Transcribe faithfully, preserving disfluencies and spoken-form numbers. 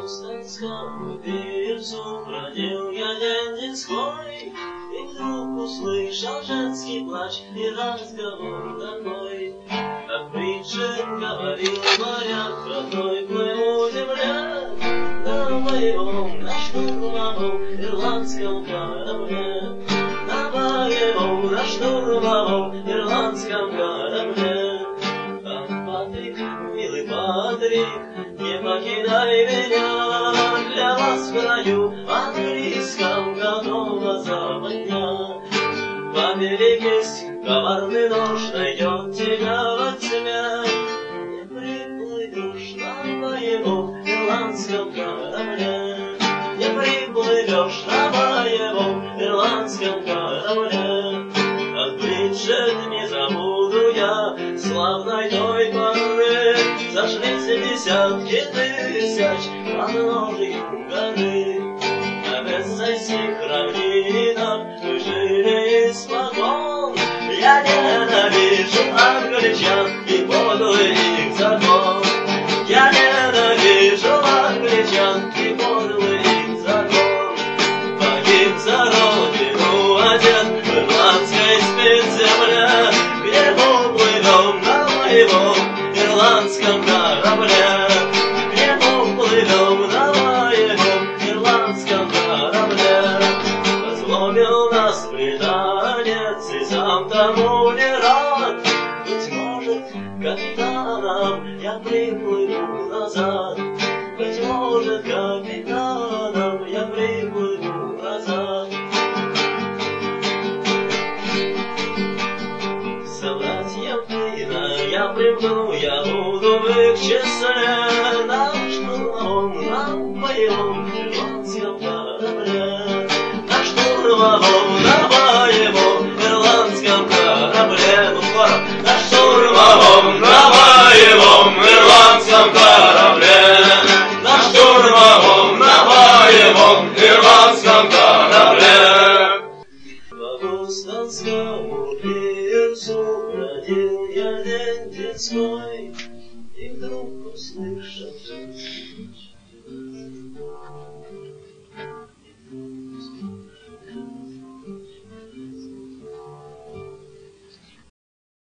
Бостанскому певцу бродил я день деньской, и вдруг услышал женский плач и разговор такой. Как притча говорил моряк, родной плыву земля, на боевом, на штурмовом ирландском корабле, на боевом, на штурмовом ирландском корабле. Ах, Патрик, милый Патрик, не покидай меня, для вас в краю английском готова западня. По великость коварный нож найдет тебя во тьме, не приплывешь на боевом ирландском корабле, не приплывешь на боевом ирландском корабле. От Бриджит не забуду я славной той поры, сошлись десятки тысяч подножий горы. На Версальских равнинах мы жили испокон. Я ненавижу англичан и подлый их закон. Я ненавижу англичан и подлый их закон. Погиб за родину один в ирландской спецземле, где мы плывем на боевом ирландском корабле, где мы плывем на боевом ирландском корабле. Позломил нас британец и сам тому не рад. Быть может, капитаном я приплыву назад. Быть может, капитаном я приплыву назад. Собратьям плина я приплыву, я буду в их числе, на штурмовом, на боевом ирландском корабле, на штурмовом, на боевом ирландском корабле. Ну, скоро. На штурмовом, на боевом ирландском корабле, на штурмовом, на боевом ирландском корабле. По Бостанскому певцу бродил я день детской, и вдруг услышал женский плач.